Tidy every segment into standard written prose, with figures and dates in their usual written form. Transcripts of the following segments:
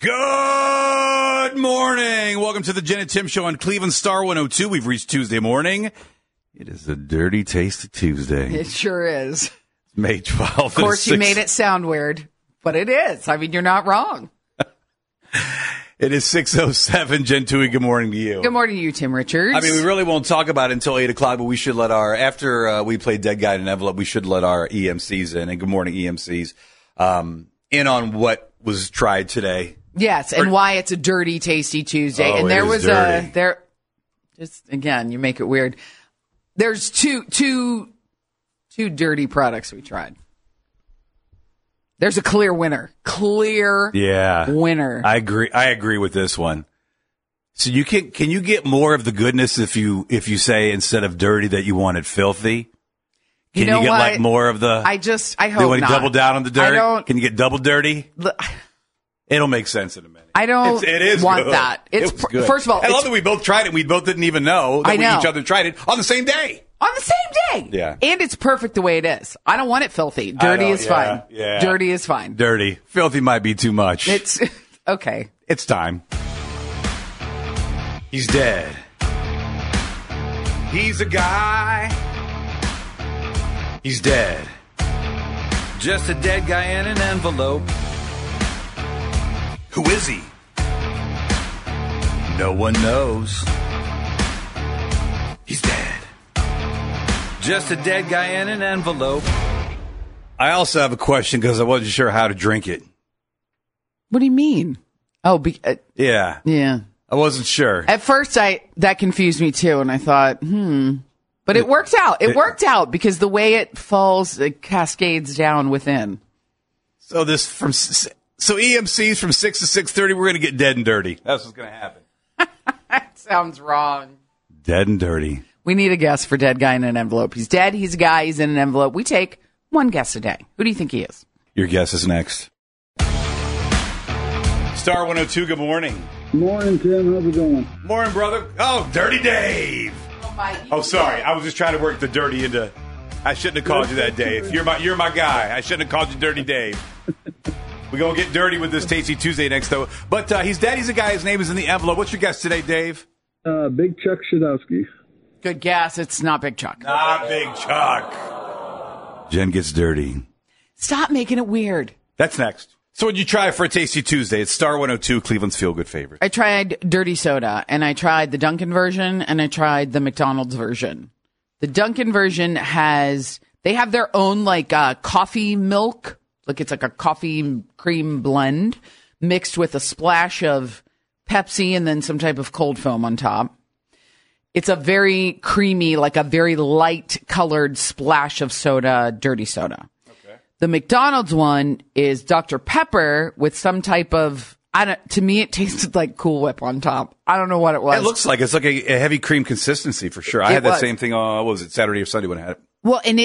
Good morning. Welcome to the Jen and Tim Show on Cleveland Star 102. We've reached Tuesday morning. It is a dirty, tasty Tuesday. It sure is. May 12th. Of course, you made it sound weird, but it is. I mean, you're not wrong. It is 6:07. Jen Tui, good morning to you. Good morning to you, Tim Richards. I mean, we really won't talk about it until 8 o'clock, but we should let after we play Dead Guy in an Envelope, we should let our EMCs in, and good morning EMCs, in on what was tried today. Yes, and why it's a dirty, tasty Tuesday. Oh, and there was dirty. just again, you make it weird. There's two dirty products we tried. There's a clear winner. Winner. I agree with this one. So can you get more of the goodness if you say instead of dirty that you wanted filthy? Can you get what? like more of the? I hope you want not. to double down on the dirt? Can you get double dirty? It'll make sense in a minute. I don't it is want good. that. It was good. First of all, I love that we both tried it. We both didn't even know that each other tried it on the same day. On the same day. Yeah. And it's perfect the way it is. I don't want it filthy. Dirty is fine. Yeah. Dirty is fine. Dirty. Filthy might be too much. It's okay. It's time. He's dead. He's a guy. He's dead. Just a dead guy in an envelope. Who is he? No one knows. He's dead. Just a dead guy in an envelope. I also have a question because I wasn't sure how to drink it. What do you mean? Oh, yeah. Yeah. I wasn't sure. At first, that confused me too, and I thought, But it worked out. It worked out because the way it falls, it cascades down within. So EMCs from 6 to 6:30, we're going to get dead and dirty. That's what's going to happen. That sounds wrong. Dead and dirty. We need a guess for dead guy in an envelope. He's dead. He's a guy. He's in an envelope. We take one guess a day. Who do you think he is? Your guess is next. Star 102, good morning. Morning, Tim. How's it going? Morning, brother. Oh, Dirty Dave. Oh, sorry. I was just trying to work the dirty into... I shouldn't have called you that, Dave. You're my guy. I shouldn't have called you Dirty Dave. We're going to get dirty with this Tasty Tuesday next, though. But he's dead. He's a guy. His name is in the envelope. What's your guess today, Dave? Big Chuck Shadowski. Good guess. It's not Big Chuck. Not Big Chuck. Jen gets dirty. Stop making it weird. That's next. So what'd you try for a Tasty Tuesday? It's Star 102, Cleveland's feel-good favorite. I tried dirty soda, and I tried the Dunkin' version, and I tried the McDonald's version. The Dunkin' version they have their own coffee milk. Like it's like a coffee cream blend mixed with a splash of Pepsi and then some type of cold foam on top. It's a very creamy, like a very light colored splash of soda, dirty soda. Okay. The McDonald's one is Dr. Pepper with some type of, to me it tasted like Cool Whip on top. I don't know what it was. It looks like it's like a heavy cream consistency for sure. I had that same thing what was it, Saturday or Sunday when I had it. Well, and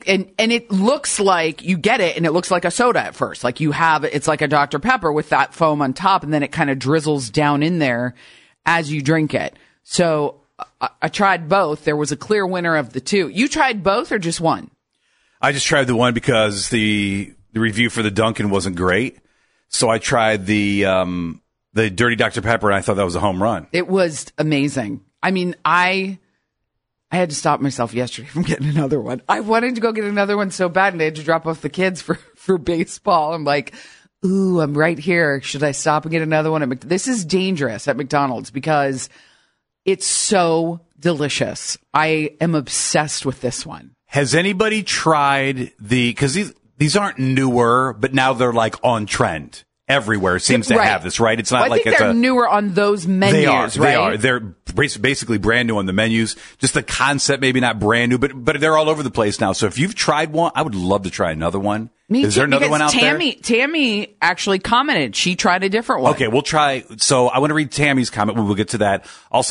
it looks like you get it, and it looks like a soda at first. Like it's like a Dr. Pepper with that foam on top, and then it kind of drizzles down in there as you drink it. So I tried both. There was a clear winner of the two. You tried both or just one? I just tried the one because the review for the Dunkin' wasn't great. So I tried the Dirty Dr. Pepper, and I thought that was a home run. It was amazing. I mean, I had to stop myself yesterday from getting another one. I wanted to go get another one so bad, and I had to drop off the kids for baseball. I'm like, ooh, I'm right here. Should I stop and get another one? This is dangerous at McDonald's because it's so delicious. I am obsessed with this one. Has anybody tried because these aren't newer, but now they're like on trend. Everywhere seems to have this, right? It's not I think they're newer on those menus, They are. They're basically brand new on the menus. Just the concept, maybe not brand new, but they're all over the place now. So if you've tried one, I would love to try another one. Is there another one out there? Tammy actually commented. She tried a different one. Okay, we'll try. So I want to read Tammy's comment. We'll get to that. Also,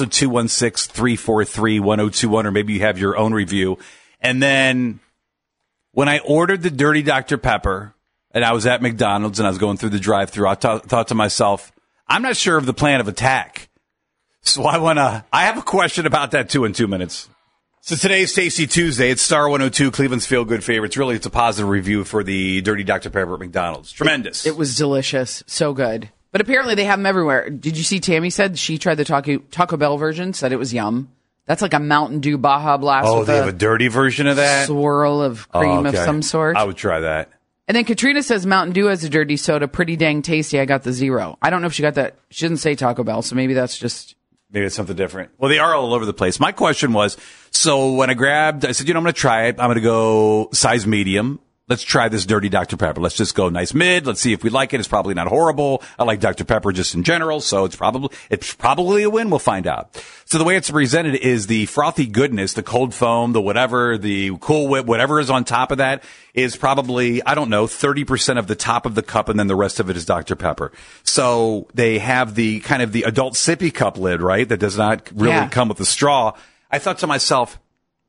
216-343-1021, or maybe you have your own review. And then when I ordered the Dirty Dr. Pepper, and I was at McDonald's and I was going through the drive-thru, I thought to myself, I'm not sure of the plan of attack. So I have a question about that too in 2 minutes. So today's Tasty Tuesday. It's Star 102, Cleveland's feel-good favorites. Really, it's a positive review for the Dirty Dr. Pepper at McDonald's. Tremendous. It was delicious. So good. But apparently they have them everywhere. Did you see Tammy said she tried the Taco Bell version, said it was yum. That's like a Mountain Dew Baja Blast. Oh, with they have a dirty version of that? Swirl of cream of some sort. I would try that. And then Katrina says Mountain Dew has a dirty soda. Pretty dang tasty. I got the 0. I don't know if she got that. She didn't say Taco Bell, so maybe that's just... Maybe it's something different. Well, they are all over the place. My question was, so when I said, I'm going to try it. I'm going to go size medium. Let's try this dirty Dr. Pepper. Let's just go nice mid. Let's see if we like it. It's probably not horrible. I like Dr. Pepper just in general, so it's probably a win. We'll find out. So the way it's presented is the frothy goodness, the cold foam, the whatever, the Cool Whip, whatever is on top of that is probably, 30% of the top of the cup, and then the rest of it is Dr. Pepper. So they have the kind of the adult sippy cup lid, right? That does not really come with a straw. I thought to myself,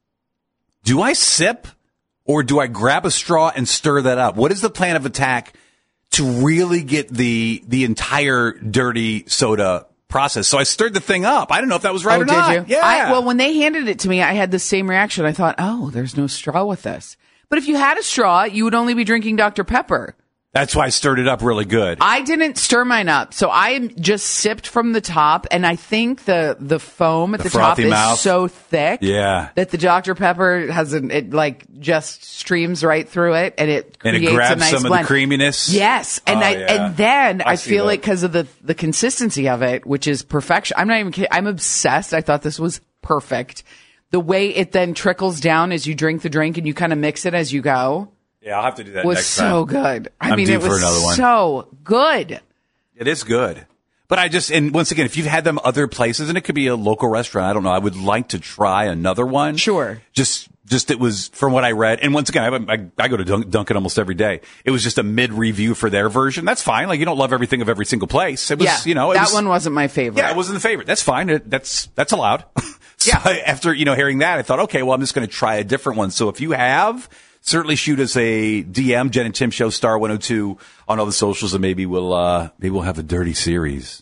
do I sip? Or do I grab a straw and stir that up? What is the plan of attack to really get the entire dirty soda process? So I stirred the thing up. I don't know if that was right or not. Did you? Yeah. Well, when they handed it to me, I had the same reaction. I thought, oh, there's no straw with this. But if you had a straw, you would only be drinking Dr. Pepper. That's why I stirred it up really good. I didn't stir mine up. So I just sipped from the top, and I think the foam at the top is so thick that the Dr. Pepper just streams right through it, and it creates it grabs a nice some blend. of the creaminess. Yes. And then I feel like because of the consistency of it, which is perfection. I'm not even kidding. I'm obsessed. I thought this was perfect. The way it then trickles down as you drink the drink and you kind of mix it as you go. Yeah, I'll have to do that was next time. So good. I mean, it was another one. so good. It is good. But and once again, if you've had them other places, and it could be a local restaurant, I don't know, I would like to try another one. Sure. Just it was, from what I read, and once again, I go to Dunkin' almost every day. It was just a mid-review for their version. That's fine. Like, you don't love everything of every single place. It was, that one wasn't my favorite. Yeah, it wasn't the favorite. That's fine. That's allowed. So after, hearing that, I thought, okay, well, I'm just going to try a different one. So if you have... certainly shoot us a DM, Jen and Tim Show, Star 102 on all the socials, and maybe we'll have a dirty series.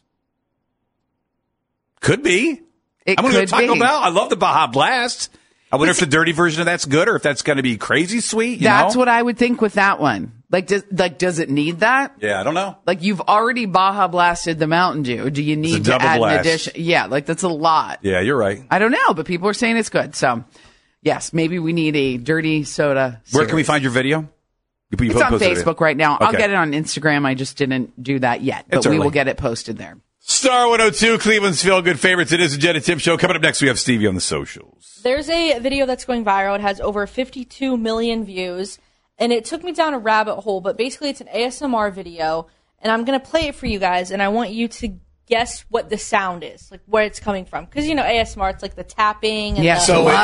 Could be. I'm going to go Taco Bell. I love the Baja Blast. I wonder if the dirty version of that's good, or if that's going to be crazy sweet. That's what I would think with that one. Does it need that? Yeah, I don't know. Like, you've already Baja Blasted the Mountain Dew. Do you need to add an addition? Yeah, that's a lot. Yeah, you're right. I don't know, but people are saying it's good. So, yes, maybe we need a dirty soda series. Where can we find your video? It's on Facebook right now. Okay. I'll get it on Instagram. I just didn't do that yet, but we will get it posted there. Star 102, Cleveland's Feel Good Favorites. It is a Jen and Tim Show. Coming up next, we have Stevie on the socials. There's a video that's going viral. It has over 52 million views, and it took me down a rabbit hole, but basically it's an ASMR video, and I'm going to play it for you guys, and I want you to guess what the sound is, like where it's coming from. Because, ASMR, it's like the tapping. And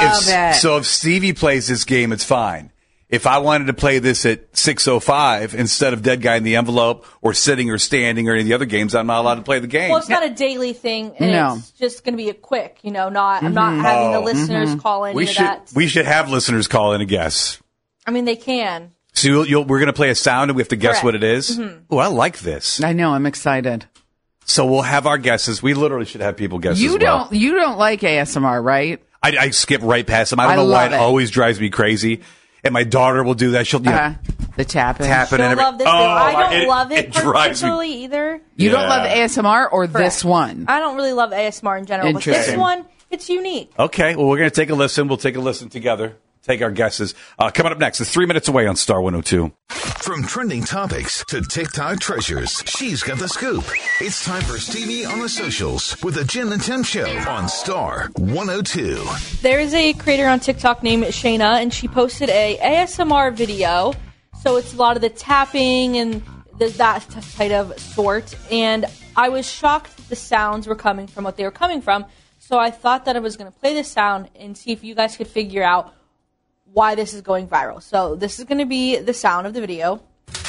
So if Stevie plays this game, it's fine. If I wanted to play this at 6:05 instead of Dead Guy in the Envelope or Sitting or Standing or any of the other games, I'm not allowed to play the game. Well, it's not a daily thing, and it's just going to be a quick, I'm not having the listeners call in. We should have listeners call in and guess. I mean, they can. So we're going to play a sound and we have to guess what it is? Mm-hmm. Oh, I like this. I know. I'm excited. So we'll have our guesses. We literally should have people guess as well. You don't like ASMR, right? I skip right past them. I don't know why it always drives me crazy. And my daughter will do that. She'll the tapping. She'll love this. I don't love it particularly either. You don't love ASMR or this one? I don't really love ASMR in general, but this one, it's unique. Okay, well, we're going to take a listen. We'll take a listen together. Take our guesses. Coming up next, it's 3 minutes away on Star 102. From trending topics to TikTok treasures, she's got the scoop. It's time for Stevie on the socials with the Jen and Tim Show on Star 102. There is a creator on TikTok named Shayna, and she posted a ASMR video. So it's a lot of the tapping and that type of sort. And I was shocked that the sounds were coming from what they were coming from. So I thought that I was going to play this sound and see if you guys could figure out why this is going viral. So this is going to be the sound of the video.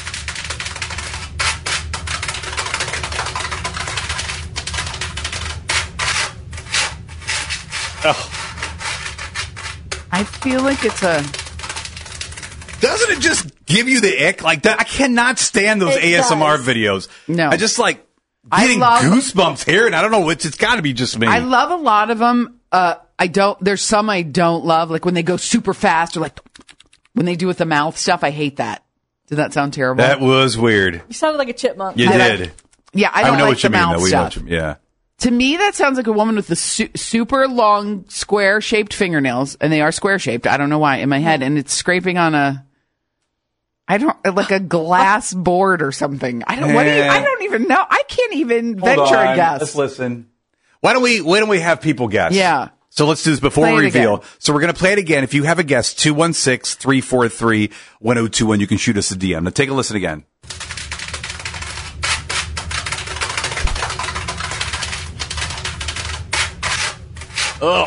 Oh. I feel like it's a... Doesn't it just give you the ick like that? I cannot stand those ASMR videos. No. I just getting goosebumps here, and I don't know, it's got to be just me. I love a lot of them. There's some I don't love, like when they go super fast or like when they do with the mouth stuff. I hate that. Did that sound terrible? That was weird. You sounded like a chipmunk. You did. Yeah, I don't know like what you the mean, mouth though. We know what stuff. you mean. Yeah. To me, that sounds like a woman with the super long, square-shaped fingernails, and they are square-shaped. I don't know why in my head, and it's scraping on like a glass board or something. I don't even know. I can't even venture a guess. Let's listen. Why don't we have people guess? Yeah. So let's do this before Play we it reveal. again. So we're going to play it again. If you have a guess, 216-343-1021, you can shoot us a DM. Now take a listen again. Oh.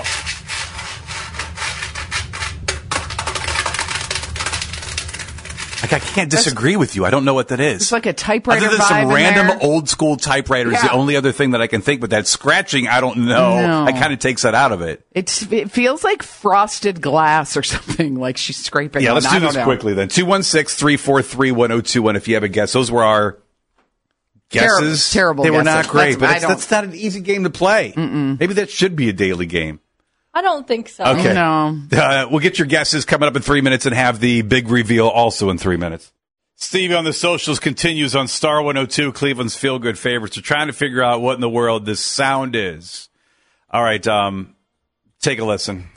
Like, I can't disagree with you. I don't know what that is. It's like a typewriter Other than vibe some in random there. old school typewriter is Yeah. the only other thing that I can think, but that scratching, I don't know. No. That kind of takes that out of it. It feels like frosted glass or something, like she's scraping Yeah, on. let's I do don't this know. quickly then. 216-343-1021 if you have a guess. Those were our guesses. Terrible They were guesses. not great, That's- but that's not an easy game to play. Maybe that should be a daily game. I don't think so. Okay. No. We'll get your guesses coming up in 3 minutes and have the big reveal also in 3 minutes. Stevie on the socials continues on Star 102, Cleveland's feel-good favorites. We're trying to figure out what in the world this sound is. All right, take a listen.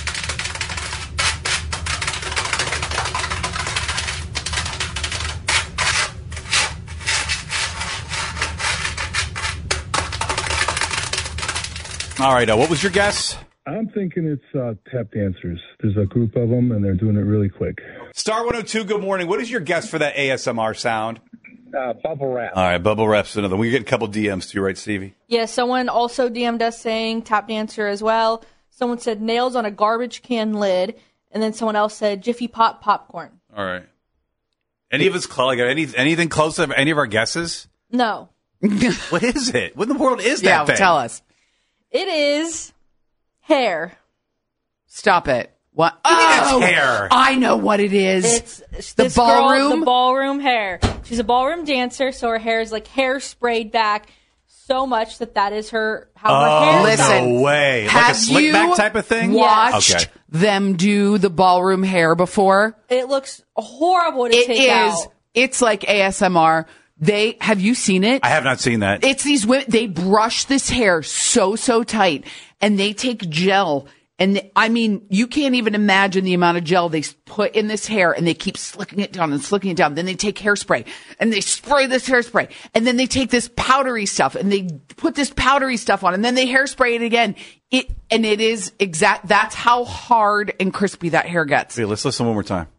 All right, what was your guess? I'm thinking it's tap dancers. There's a group of them, and they're doing it really quick. Star 102, good morning. What is your guess for that ASMR sound? Bubble wrap. All right, bubble wrap's another one. We get a couple DMs too, right, Stevie? Yeah, someone also DM'd us saying tap dancer as well. Someone said nails on a garbage can lid. And then someone else said Jiffy Pop popcorn. All right. Any of us, like, anything close to any of our guesses? No. What is it? What in the world is that Yeah, thing? tell us. It is hair. Stop it. What? It's hair. I know what it is. It's The this ballroom? Girl, the ballroom hair. She's a ballroom dancer, so her hair is like hair sprayed back so much that is her how her hair is. Listen, No way. Like a have slick you back type of thing? watched Okay. them do the ballroom hair before? It looks horrible to It take is. out. It's like ASMR. Have you seen it? I have not seen that. It's these women, they brush this hair so tight, and they take gel. And you can't even imagine the amount of gel they put in this hair, and they keep slicking it down and slicking it down. Then they take hairspray and they spray this hairspray, and then they take this powdery stuff and they put this powdery stuff on, and then they hairspray it again. It is exact. That's how hard and crispy that hair gets. Wait, let's listen one more time.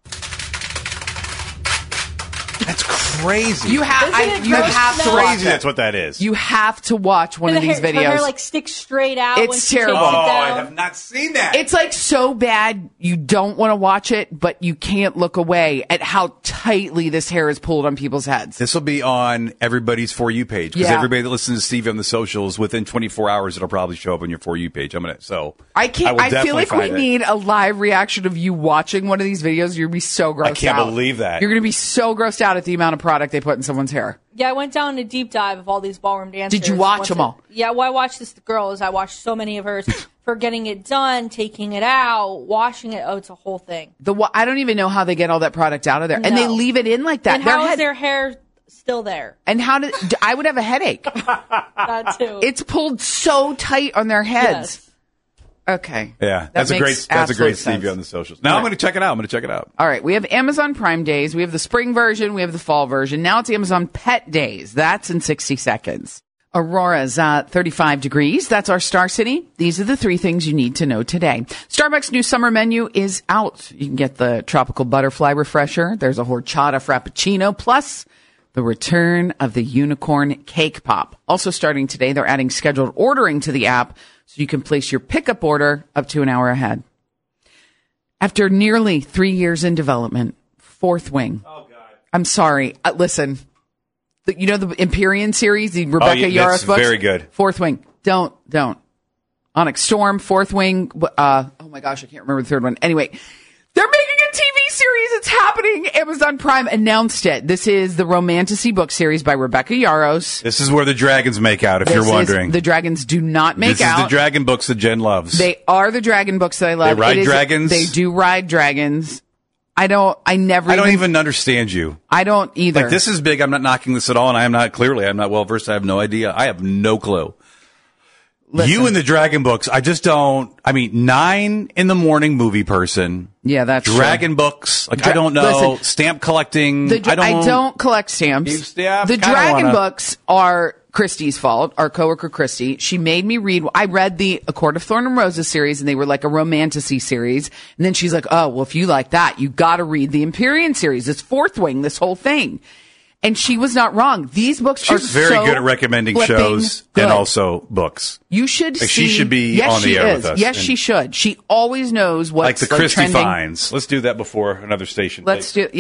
That's crazy. You have Isn't it you gross? have to No. watch crazy. it. That's what that is. You have to watch one of Her these hair, her hair videos. like sticks straight out. It's when she terrible. Takes it Oh, down. I have not seen that. It's like so bad you don't want to watch it, but you can't look away at how tightly this hair is pulled on people's heads. This will be on everybody's For You page because Yeah. everybody that listens to Stevie on the socials, within 24 hours, it'll probably show up on your For You page. I will feel definitely like we find it. need a live reaction of you watching one of these videos. You're gonna be so grossed out. I can't believe that. You're gonna be so grossed out at the amount of product they put in someone's hair. Yeah, I went down a deep dive of all these ballroom dancers. Did you watch them all? Yeah, well, I watched this girls. I watched so many of hers for getting it done, taking it out, washing it. Oh, it's a whole thing. I don't even know how they get all that product out of there, and they No. leave it in like that. And how is their hair still there? And how did I would have a headache? That too. It's pulled so tight on their heads. Yes. Okay. Yeah, That that's a makes great absolute Stevie sense. on the socials. Now I'm going to check it out. All right, we have Amazon Prime Days. We have the spring version. We have the fall version. Now it's Amazon Pet Days. That's in 60 seconds. Aurora's 35 degrees. That's our Star City. These are the three things you need to know today. Starbucks' new summer menu is out. You can get the tropical butterfly refresher. There's a horchata frappuccino, plus the return of the unicorn cake pop. Also starting today, they're adding scheduled ordering to the app so you can place your pickup order up to an hour ahead. After nearly 3 years in development, Fourth Wing. Oh, God. I'm sorry. Listen, the Empyrean series, the Rebecca Yarros books? Very good. Fourth Wing. Don't. Onyx Storm, Fourth Wing. Oh, my gosh, I can't remember the third one. Anyway, they're making a TV series. It's happening. Amazon Prime announced it. This is the Romantasy book series by Rebecca Yarros. This is where the dragons make out, if you're wondering. The dragons do not make This out. is the dragon books that Jen loves. They are the dragon books that I love. They ride It is- dragons? They do ride dragons. I don't even understand you. I don't either. Like, this is big. I'm not knocking this at all, and I'm not well versed. I have no idea. I have no clue. Listen. You and the Dragon books, I just don't. I mean, 9 in the morning movie person. Yeah, that's Dragon true. books. Like, I don't know. Listen, stamp collecting. I don't collect stamps. The Dragon books are Christy's fault, our coworker Christy. She made me read. I read the A Court of Thorn and Roses series, and they were like a romantasy series. And then she's like, "Oh, well, if you like that, you got to read the Empyrean series. It's Fourth Wing, this whole thing." And she was not wrong. These books are very good at recommending shows good. and also books. You should see. She should be on the air with us. Yes, she should. She always knows what's like the Christy trending. Finds. Let's do that before another station. Let's do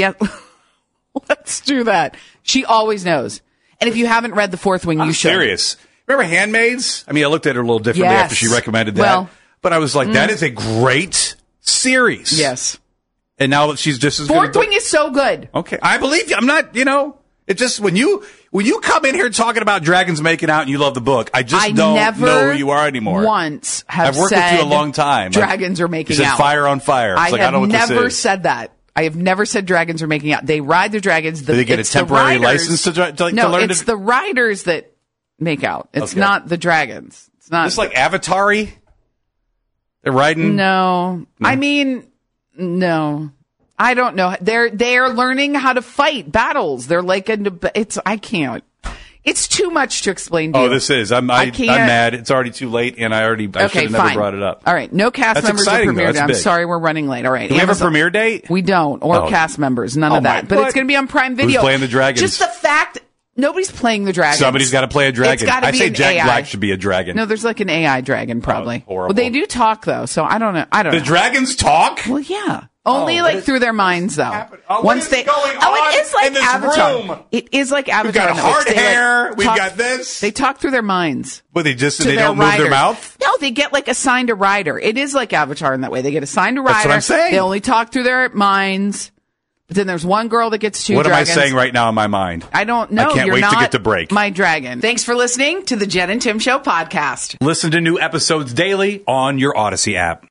that. She always knows. And if you haven't read The Fourth Wing, you should. I'm serious. Remember Handmaids? I mean, I looked at her a little differently after she recommended that. But I was like, that is a great series. Yes. And now she's just as good. Fourth Wing is so good. Okay. I believe you. I'm not, it just, when you come in here talking about dragons making out and you love the book, I just don't know who you are anymore. Once I've worked with you a long time. Dragons are making out. You said out. fire on fire. It's I don't know what have never this is. said that. I have never said dragons are making out. They ride their dragons. Do they get a temporary license to learn? No, it's the riders that make out. It's not the dragons. It's not. It's like Avatar-y? They're riding? No. I mean, no. I don't know. They're learning how to fight battles. They're like I can't. It's too much to explain to you. Oh, this is. I'm mad. It's already too late, and I should have never brought it up. All right. No cast members or premiere date. I'm sorry, we're running late. All right. Do we have a premiere date? We don't. Or cast members. None of that. But it's going to be on Prime Video. Who's playing the dragons? Just the fact nobody's playing the dragons. Somebody's got to play a dragon. It's gotta I be say an Jack AI. Black should be a dragon. No, there's like an AI dragon probably. Horrible. Well, they do talk though, so I don't know. The dragons talk? Well, yeah. Only through their minds, though. Once they going on it is like in this Avatar. room? It is like Avatar. We've got hard hair. We've got this. They talk through their minds. But they don't move their mouth? No, they get like assigned a rider. It is like Avatar in that way. They get assigned a rider. That's what I'm saying. They only talk through their minds. But then there's one girl that gets two dragons. What am I saying right now in my mind? I don't know. I can't wait to get to break. My dragon. Thanks for listening to the Jen and Tim Show podcast. Listen to new episodes daily on your Odyssey app.